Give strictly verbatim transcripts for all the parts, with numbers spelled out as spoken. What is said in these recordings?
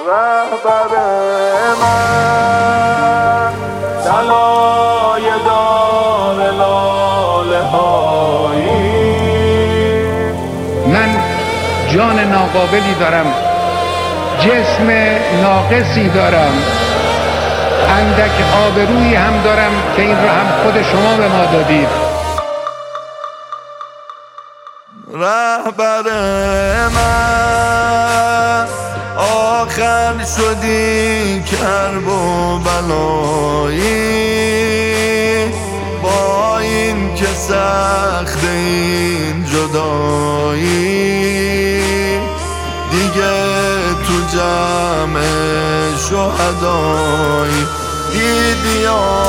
رهبر من طلای دار لاله هایی. من جان ناقابلی دارم، جسم ناقصی دارم، اندک آبرویی هم دارم که این را هم خود شما به ما دادید. رهبر من آخر شدی کرب و بلایی، با این که سخت این جدایی، دیگه تو جمع شهدایی دیدی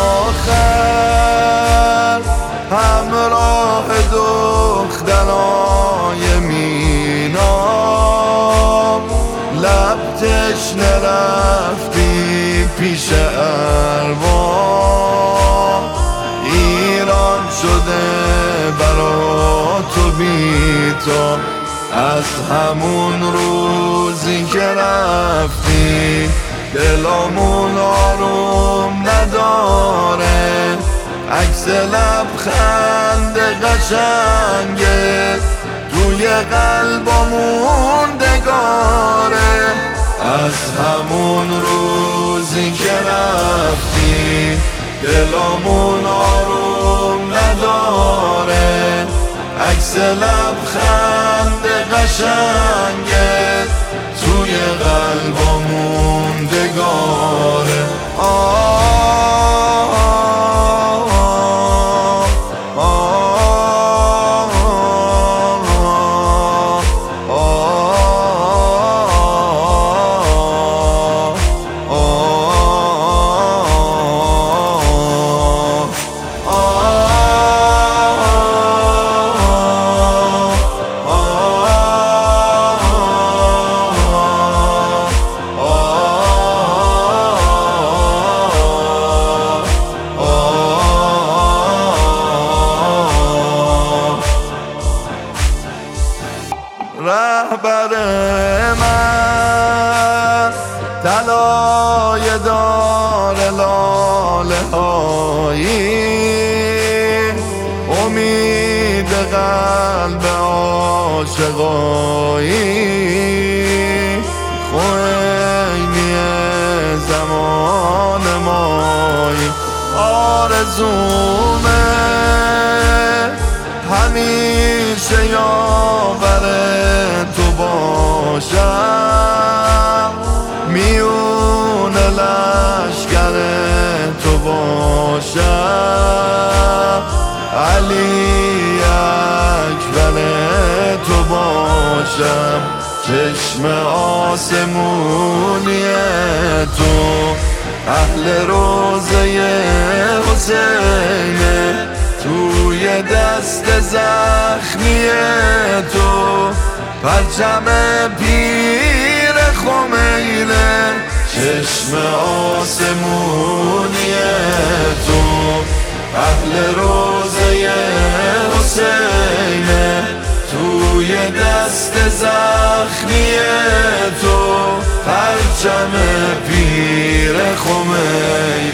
آخر همراه دخترای مینا، لب تشنه رفتی پیش ارواح، ایران شده برا تو بی تو از همون روزی که رفتی. دلمون آروم نداره، عکس لبخند قشنگه توی قلبمون دگاره. از همون روزی که رفتی دلمون آروم نداره، عکس لبخند قشنگه توی قلبمون دگاره. رهبر من طلای دار لاله هایی، امید قلب عاشقایی، خوینی زمان مایی. آرزومه همیشه یاور تو باشم، میون لشکر تو باشم، علی اکبر تو باشم. چشم آسمونی تو اهل روزه حسینه، توی دست زخمی تو پرچم پیر خمینه. چشم آسمونی تو اهل روزه حسینه، توی دست زخمی تو پرچم پیر خمینه.